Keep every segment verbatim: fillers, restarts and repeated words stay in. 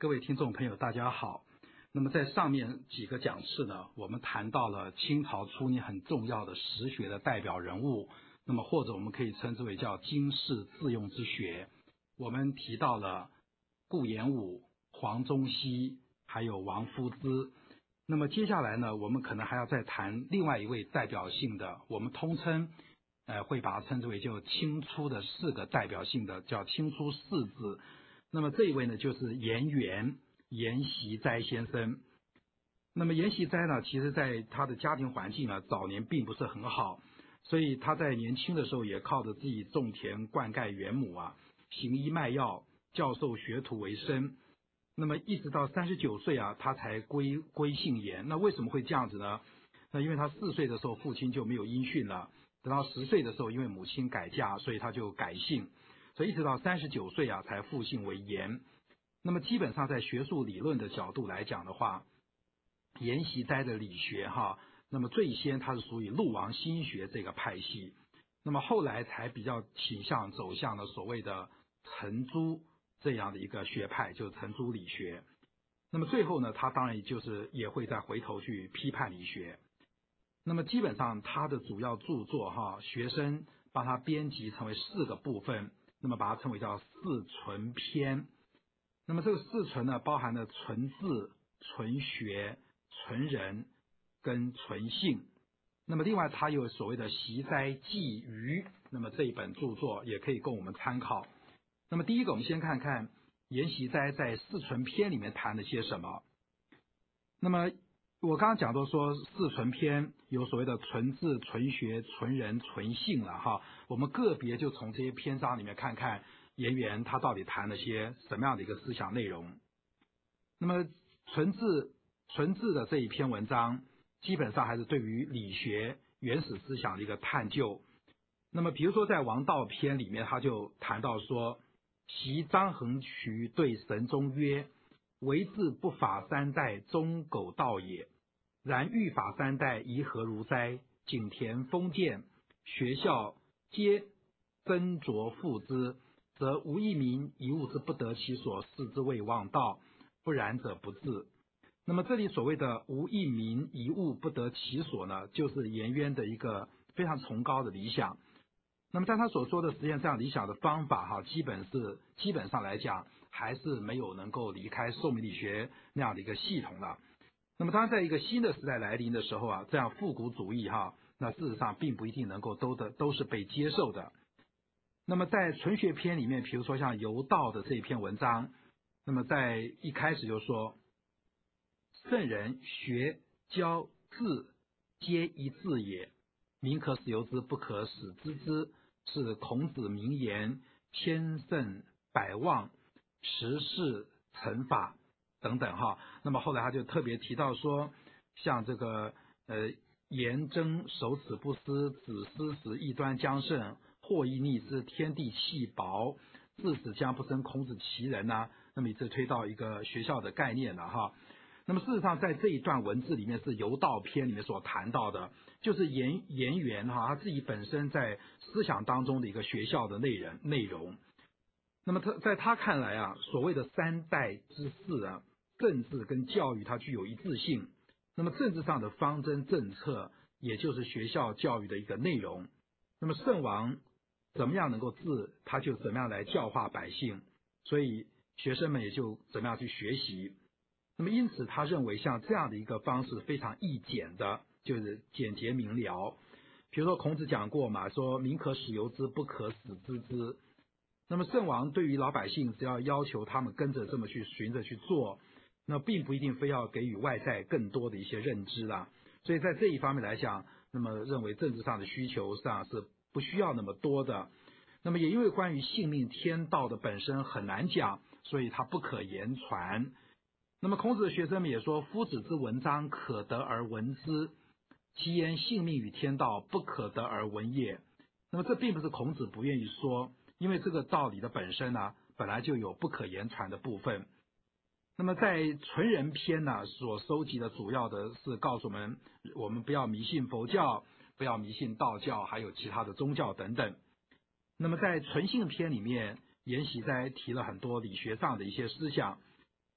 各位听众朋友大家好。那么在上面几个讲次呢，我们谈到了清朝初年很重要的实学的代表人物，那么或者我们可以称之为叫经世致用之学。我们提到了顾炎武、黄宗羲还有王夫之。那么接下来呢，我们可能还要再谈另外一位代表性的，我们通称呃会把它称之为就清初的四个代表性的，叫清初四子。那么这一位呢就是颜元阎锡斋先生。那么阎锡斋呢，其实在他的家庭环境啊，早年并不是很好，所以他在年轻的时候也靠着自己种田灌溉园亩啊，行医卖药，教授学徒为生。那么一直到三十九岁啊，他才归归姓颜。那为什么会这样子呢？那因为他四岁的时候父亲就没有音讯了，等到十岁的时候，因为母亲改嫁，所以他就改姓，所以一直到三十九岁啊，才复姓为颜。那么基本上在学术理论的角度来讲的话，阎锡斋的理学哈，那么最先他是属于陆王心学这个派系，那么后来才比较倾向走向了所谓的程朱这样的一个学派，就是程朱理学。那么最后呢，他当然就是也会再回头去批判理学。那么基本上他的主要著作哈，学生帮他编辑成为四个部分，那么把它称为叫四纯篇。那么这个四纯呢，包含了纯字、纯学、纯人跟纯性。那么另外他有所谓的习斋记余，那么这一本著作也可以供我们参考。那么第一个我们先看看阎锡斋在四纯篇里面谈了些什么。那么我刚刚讲到说四纯篇有所谓的纯字、纯学、纯人、纯性了哈，我们个别就从这些篇章里面看看颜元他到底谈了些什么样的一个思想内容。那么纯字纯字的这一篇文章基本上还是对于理学原始思想的一个探究。那么比如说在王道篇里面，他就谈到说，习张衡渠对神宗曰，为字不法三代，忠苟道也。然欲法三代，宜何如哉？井田封建，学校皆斟酌赋之，则无一民一物之不得其所，视之谓望道，不然者不治。那么这里所谓的无一民一物不得其所呢，就是颜渊的一个非常崇高的理想。那么在他所说的实现这样理想的方法哈，基本是基本上来讲还是没有能够离开宋明理学那样的一个系统的。那么当然在一个新的时代来临的时候啊，这样复古主义哈，那事实上并不一定能够都的都是被接受的。那么在纯学篇里面，比如说像游道的这一篇文章，那么在一开始就说，圣人学教治皆一致也，民可使由之，不可使知之，是孔子名言，千圣百望，十事成法等等哈。那么后来他就特别提到说，像这个呃颜真守此不思，子思时异端将盛，祸亦逆之，天地气薄，自此将不生孔子其人呐、啊。那么一直推到一个学校的概念了哈。那么事实上在这一段文字里面是游道篇里面所谈到的，就是颜颜元哈他自己本身在思想当中的一个学校的内容内容。那么他在他看来啊，所谓的三代之事啊，政治跟教育它具有一致性。那么政治上的方针政策，也就是学校教育的一个内容。那么圣王怎么样能够治，他就怎么样来教化百姓，所以学生们也就怎么样去学习。那么因此他认为像这样的一个方式非常易简的，就是简洁明了。比如说孔子讲过嘛，说民可使由之，不可使知之。那么圣王对于老百姓只要要求他们跟着这么去循着去做，那并不一定非要给予外在更多的一些认知啦。所以在这一方面来讲，那么认为政治上的需求上是不需要那么多的。那么也因为关于性命天道的本身很难讲，所以它不可言传。那么孔子的学生们也说，夫子之文章可得而闻之，其言性命与天道不可得而闻也。那么这并不是孔子不愿意说，因为这个道理的本身呢，本来就有不可言传的部分。那么在纯人篇呢，所收集的主要的是告诉我们，我们不要迷信佛教，不要迷信道教，还有其他的宗教等等。那么在纯性篇里面，阎锡斋提了很多理学上的一些思想。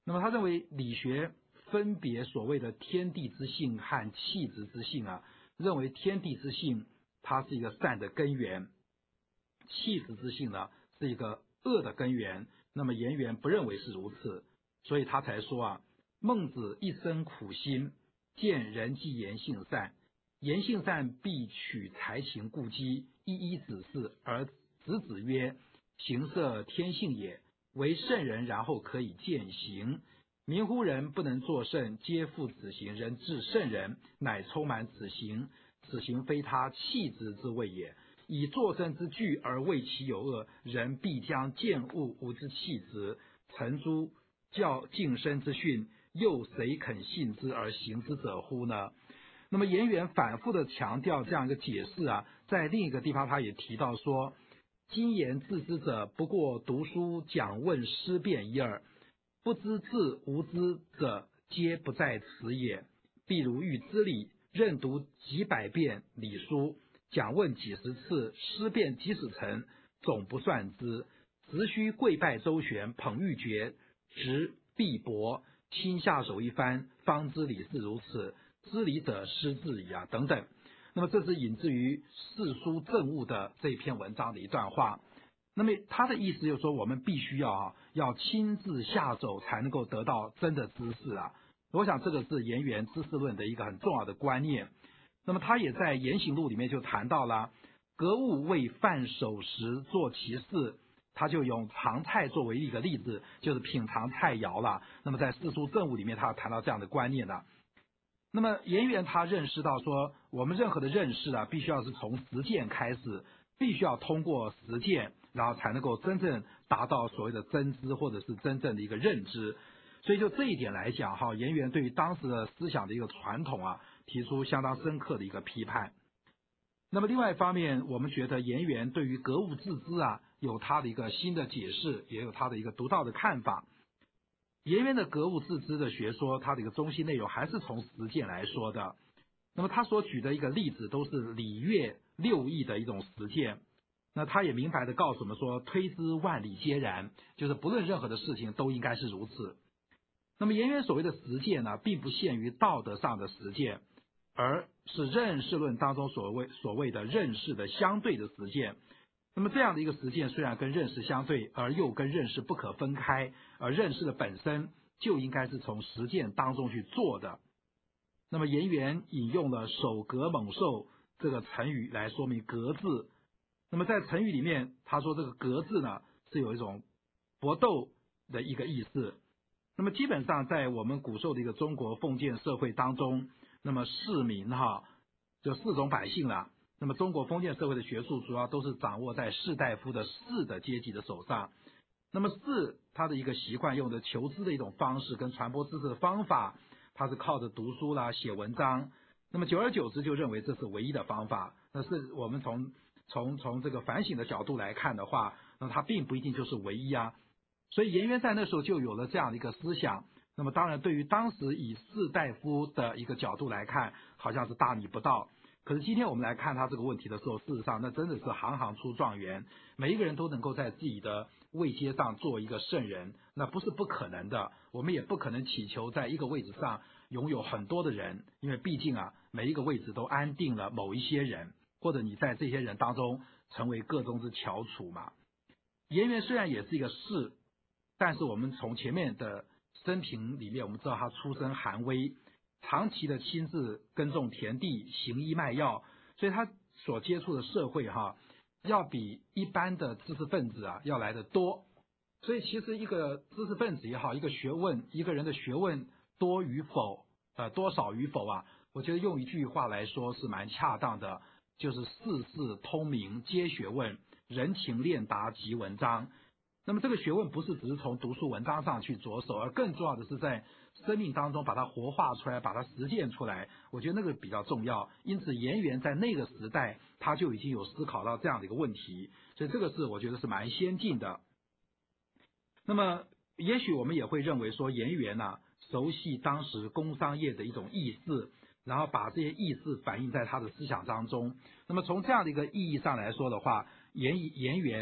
那么他认为理学分别所谓的天地之性和气质之性啊，认为天地之性它是一个善的根源，气质之性呢是一个恶的根源。那么颜渊不认为是如此，所以他才说啊，孟子一生苦心，见人既言性善，言性善必取才情故机，一一指示，而子子曰：行色天性也，为圣人然后可以见行。民乎人不能作圣，皆负此行，人至圣人，乃充满此行，此行非他气质之谓也。以作圣之具而谓其有恶，人必将见恶无之气质，承诸教近身之训，又谁肯信之而行之者乎呢？那么颜渊反复的强调这样一个解释啊，在另一个地方他也提到说，今言自知者，不过读书讲问思辨一二，不知字无知者，皆不在此也。譬如欲知礼，任读几百遍礼书，讲问几十次，思辨几十层，总不算之。只须跪拜周旋，捧玉珏，执璧帛，亲下手一番，方知礼是如此。知礼者失志矣啊，等等。那么这是引自于四书政务的这篇文章的一段话。那么他的意思就是说，我们必须要啊，要亲自下手才能够得到真的知识啊。我想这个是颜渊知识论的一个很重要的观念。那么他也在《言行录》里面就谈到了，格物为饭守时做其事，他就用尝菜作为一个例子，就是品尝菜肴了。那么在四书政务里面，他谈到这样的观念的。那么颜渊他认识到说，我们任何的认识啊，必须要是从实践开始，必须要通过实践，然后才能够真正达到所谓的真知或者是真正的一个认知。所以就这一点来讲哈，颜渊对于当时的思想的一个传统啊，提出相当深刻的一个批判。那么另外一方面，我们觉得颜渊对于格物致知啊，有他的一个新的解释，也有他的一个独到的看法。颜渊的格物致知的学说，它的一个中心内容还是从实践来说的。那么他所举的一个例子都是礼乐六艺的一种实践。那他也明白的告诉我们说，推之万里皆然，就是不论任何的事情都应该是如此。那么颜渊所谓的实践呢，并不限于道德上的实践，而是认识论当中所谓所谓的认识的相对的实践。那么这样的一个实践虽然跟认识相对，而又跟认识不可分开，而认识的本身就应该是从实践当中去做的。那么颜渊引用了守格猛兽这个成语来说明格字。那么在成语里面，他说这个格字呢是有一种搏斗的一个意思。那么基本上在我们古时候的一个中国封建社会当中，那么市民哈就四种百姓啦。那么中国封建社会的学术主要都是掌握在士大夫的士的阶级的手上。那么士他的一个习惯用的求知的一种方式跟传播知识的方法，他是靠着读书啦写文章。那么久而久之就认为这是唯一的方法。那是我们从从从这个反省的角度来看的话，那它并不一定就是唯一啊。所以颜渊在那时候就有了这样的一个思想。那么当然对于当时以士大夫的一个角度来看，好像是大逆不道。可是今天我们来看他这个问题的时候，事实上那真的是行行出状元，每一个人都能够在自己的位阶上做一个圣人，那不是不可能的。我们也不可能祈求在一个位置上拥有很多的人，因为毕竟啊，每一个位置都安定了某一些人，或者你在这些人当中成为个中之翘楚嘛。颜渊虽然也是一个士，但是我们从前面的生平里面，我们知道他出身寒微，长期的亲自耕种田地，行医卖药，所以他所接触的社会哈，要比一般的知识分子啊要来得多。所以其实一个知识分子也好，一个学问，一个人的学问多与否，呃，多少与否啊，我觉得用一句话来说是蛮恰当的，就是事事通明皆学问，人情练达即文章。那么这个学问不是只是从读书文章上去着手，而更重要的是在生命当中把它活化出来，把它实践出来，我觉得那个比较重要。因此颜渊在那个时代他就已经有思考到这样的一个问题，所以这个是我觉得是蛮先进的。那么也许我们也会认为说，颜渊啊熟悉当时工商业的一种意识，然后把这些意识反映在他的思想当中。那么从这样的一个意义上来说的话，颜颜渊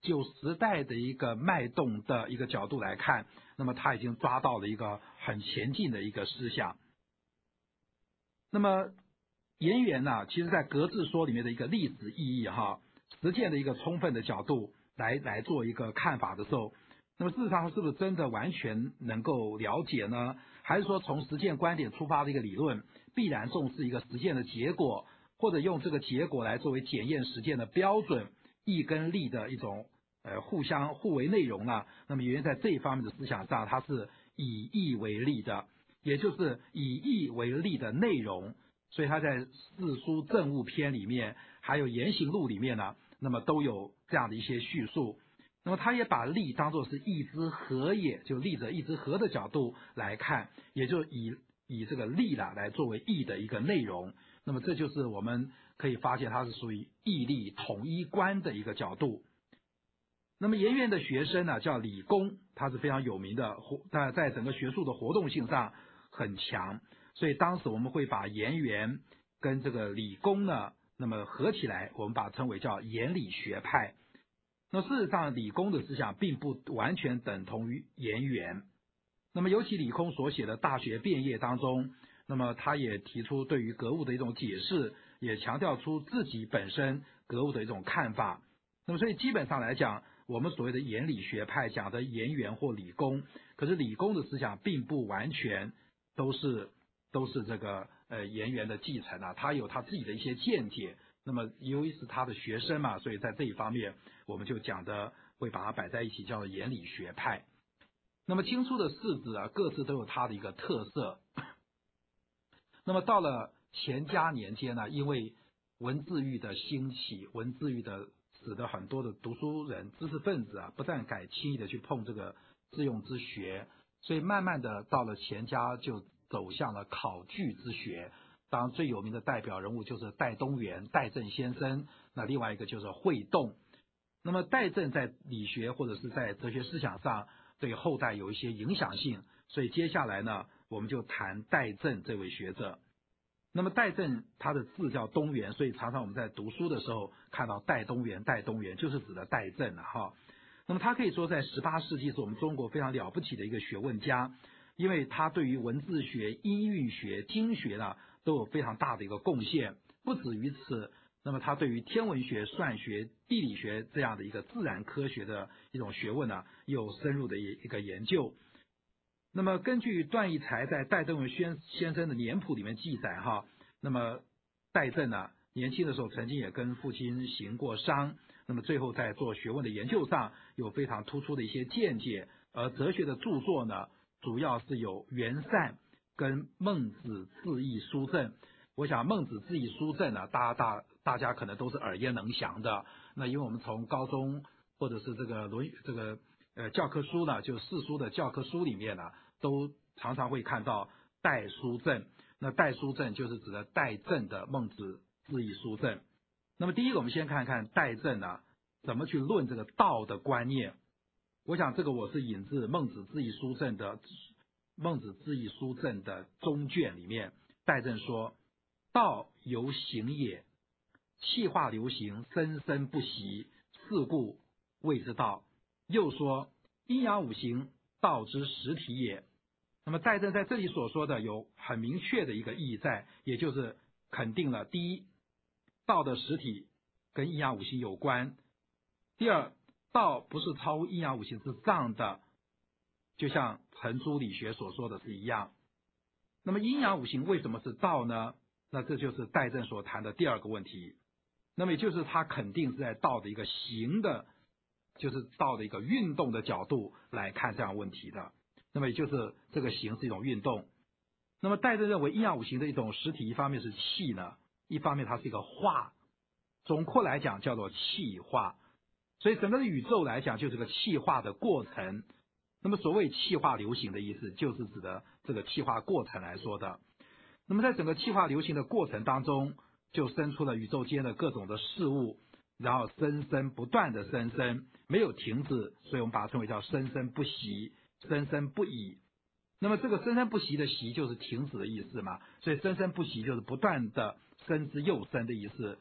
就时代的一个脉动的一个角度来看，那么他已经抓到了一个很前进的一个思想。那么言源呢，其实在格致说里面的一个历史意义哈，实践的一个充分的角度来来做一个看法的时候，那么事实上是不是真的完全能够了解呢？还是说从实践观点出发的一个理论，必然重视一个实践的结果，或者用这个结果来作为检验实践的标准，义跟利的一种呃互相互为内容呢？那么原在这一方面的思想上，它是以义为利的，也就是以义为利的内容。所以他在《四书政务篇》里面，还有《言行录》里面呢，那么都有这样的一些叙述。那么他也把利当作是义之和也，就利者义之和的角度来看，也就以以这个利啦来作为义的一个内容。那么这就是我们可以发现它是属于义利统一观的一个角度。那么颜渊的学生呢叫李公，他是非常有名的，在在整个学术的活动性上很强。所以当时我们会把颜渊跟这个理工呢，那么合起来，我们把它称为叫颜理学派。那事实上，理工的思想并不完全等同于颜渊。那么尤其李空所写的《大学辩业》当中，那么他也提出对于格物的一种解释，也强调出自己本身格物的一种看法。那么所以基本上来讲，我们所谓的颜理学派讲的颜渊或理工，可是理工的思想并不完全都是。都是这个呃颜渊的继承啊，他有他自己的一些见解。那么由于是他的学生嘛，所以在这一方面我们就讲的会把它摆在一起，叫做颜理学派。那么经书的释子啊，各自都有它的一个特色。那么到了乾嘉年间呢，因为文字狱的兴起，文字狱的使得很多的读书人、知识分子啊，不但敢轻易的去碰这个自用之学，所以慢慢的到了乾嘉就走向了考据之学。当然最有名的代表人物就是戴东原戴震先生，那另外一个就是惠动。那么戴震在理学或者是在哲学思想上对后代有一些影响性，所以接下来呢，我们就谈戴震这位学者。那么戴震他的字叫东原，所以常常我们在读书的时候看到戴东原戴东原就是指的戴震了哈。那么他可以说在十八世纪是我们中国非常了不起的一个学问家，因为他对于文字学、音韵学、经学呢都有非常大的一个贡献。不止于此，那么他对于天文学、算学、地理学这样的一个自然科学的一种学问呢，有深入的一个研究。那么根据段义才在戴东原先生的年谱里面记载哈，那么戴震呢年轻的时候曾经也跟父亲行过商，那么最后在做学问的研究上有非常突出的一些见解，而哲学的著作呢主要是有元善跟孟子自义书证。我想孟子自义书证呢，大家大大家可能都是耳熟能详的。那因为我们从高中或者是这个论这个呃教科书呢，就四书的教科书里面呢，都常常会看到戴书证。那戴书证就是指的戴震的孟子自义书证。那么第一个，我们先看看戴震呢怎么去论这个道的观念。我想这个我是引自孟子自义书证的孟子自义书证的中卷里面，戴震说：道由行也，气化流行，生生不息，是故谓之道。又说阴阳五行，道之实体也。那么戴震在这里所说的有很明确的一个意义在，也就是肯定了第一，道的实体跟阴阳五行有关；第二，道不是超乎阴阳五行之上的，就像程朱理学所说的是一样。那么阴阳五行为什么是道呢？那这就是戴震所谈的第二个问题。那么也就是他肯定是在道的一个行的，就是道的一个运动的角度来看这样问题的。那么也就是这个行是一种运动。那么戴震认为阴阳五行的一种实体，一方面是气呢，一方面它是一个化，总括来讲叫做气化。所以整个的宇宙来讲就是个气化的过程。那么所谓气化流行的意思，就是指的这个气化过程来说的。那么在整个气化流行的过程当中，就生出了宇宙间的各种的事物，然后生生不断的生生，没有停止，所以我们把它称为叫生生不息，生生不已。那么这个生生不息的息就是停止的意思嘛，所以生生不息就是不断的生之又生的意思。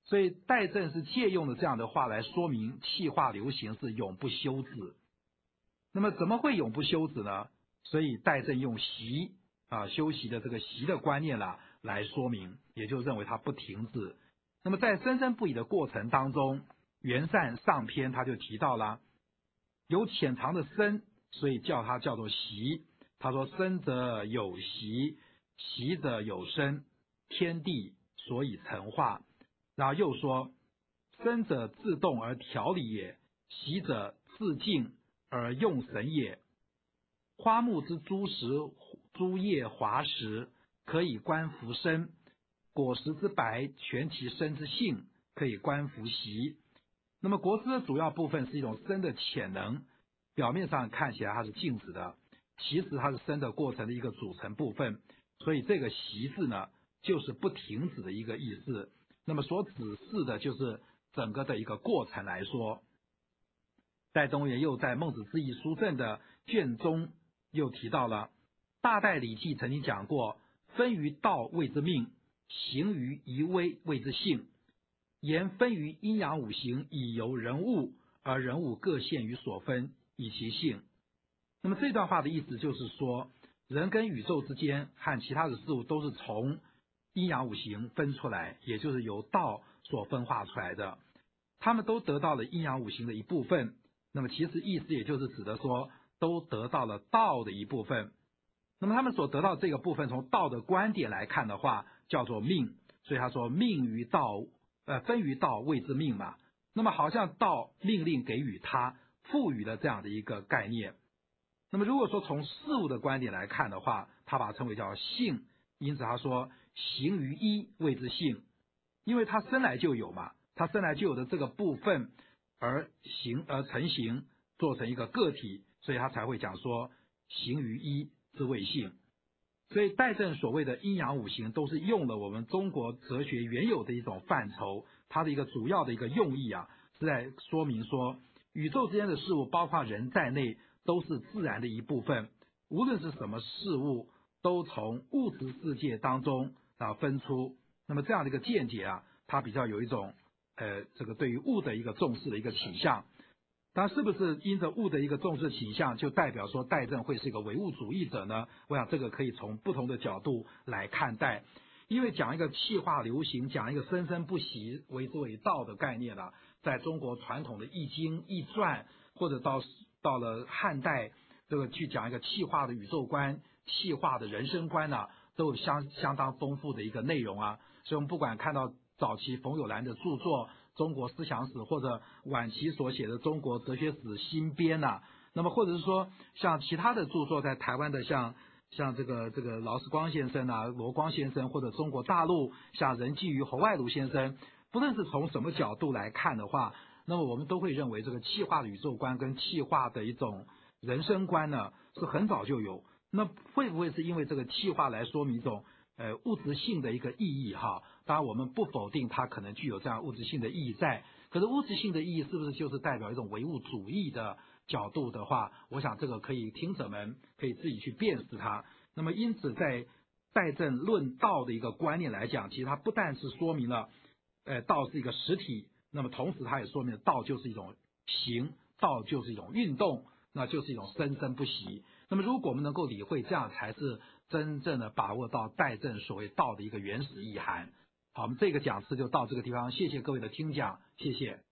所以戴震是借用了这样的话来说明气化流行是永不休止。那么怎么会永不休止呢？所以戴震用息啊休息的这个息的观念啦来说明，也就认为它不停止。那么在生生不已的过程当中，元善上篇他就提到了有潜藏的生，所以叫它叫做息。他说生者有息，息者有生，天地所以成化。然后又说生者自动而调理也，息者自静而用神也。花木之诸实诸叶华实，可以观福生；果实之白，全其生之性，可以观福习。那么果实的主要部分是一种生的潜能，表面上看起来它是静止的，其实它是生的过程的一个组成部分。所以这个习字呢，就是不停止的一个意思。那么所指示的就是整个的一个过程来说。戴东原又在孟子之义书正的卷中又提到了，大戴礼记曾经讲过，分于道谓之命，行于仪微谓之性。言分于阴阳五行，以由人物，而人物各现于所分，以其性。那么这段话的意思就是说，人跟宇宙之间和其他的事物都是从阴阳五行分出来，也就是由道所分化出来的，他们都得到了阴阳五行的一部分。那么其实意思也就是指的说，都得到了道的一部分。那么他们所得到这个部分，从道的观点来看的话，叫做命。所以他说命于道，呃，分于道谓之命嘛。那么好像道命令给予他，赋予了这样的一个概念。那么如果说从事物的观点来看的话，他把它称为叫性。因此他说行于一谓之性，因为它生来就有嘛，它生来就有的这个部分而形而成形，做成一个个体，所以他才会讲说行于一之谓性。所以戴震所谓的阴阳五行都是用了我们中国哲学原有的一种范畴，它的一个主要的一个用意啊，是在说明说宇宙之间的事物，包括人在内，都是自然的一部分，无论是什么事物，都从物质世界当中啊分出。那么这样的一个见解啊，它比较有一种呃这个对于物的一个重视的一个倾向。当然是不是因着物的一个重视倾向，就代表说戴震会是一个唯物主义者呢？我想这个可以从不同的角度来看待。因为讲一个气化流行，讲一个生生不息为之为道的概念啊，在中国传统的易经易传，或者到到了汉代，这个去讲一个气化的宇宙观、气化的人生观呢、啊，都有相相当丰富的一个内容啊。所以我们不管看到早期冯友兰的著作《中国思想史》，或者晚期所写的《中国哲学史新编》呐，那么或者是说像其他的著作，在台湾的像像这个这个劳思光先生啊、罗光先生，或者中国大陆像任继余、侯外庐先生，不论是从什么角度来看的话，那么我们都会认为这个气化的宇宙观跟气化的一种人生观呢，是很早就有。那会不会是因为这个气化来说明一种呃物质性的一个意义哈？当然我们不否定它可能具有这样物质性的意义在，可是物质性的意义是不是就是代表一种唯物主义的角度的话，我想这个可以听者们可以自己去辨识它。那么因此在戴震论道的一个观念来讲，其实它不但是说明了呃道是一个实体，那么同时它也说明了道就是一种行，道就是一种运动，那就是一种生生不息。那么如果我们能够理会，这样才是真正的把握到戴震所谓道的一个原始意涵。好，我们这个讲次就到这个地方，谢谢各位的听讲，谢谢。